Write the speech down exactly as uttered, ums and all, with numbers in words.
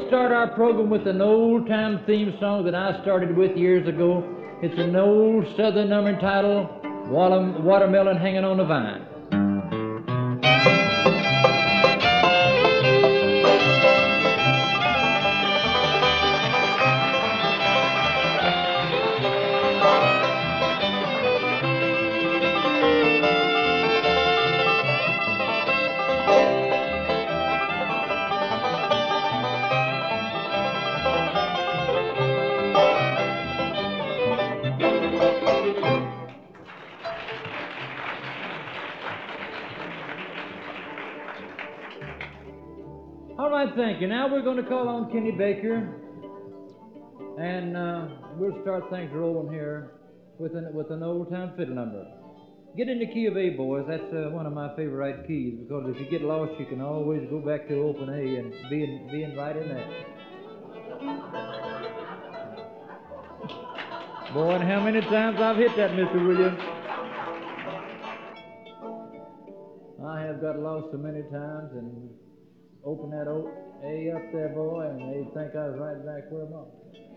start our program with an old-time theme song that I started with years ago. It's an old southern number entitled Water- Watermelon Hanging on the Vine. All right, thank you. Now we're going to call on Kenny Baker, and uh, we'll start things rolling here with an, with an old-time fiddle number. Get in the key of A, boys. That's uh, one of my favorite keys, because if you get lost, you can always go back to open A and be in, be in right in there. Boy, and how many times I've hit that, Mister Williams. I have got lost so many times and open that o- A up there, boy, and they'd think I was right back where I'm at.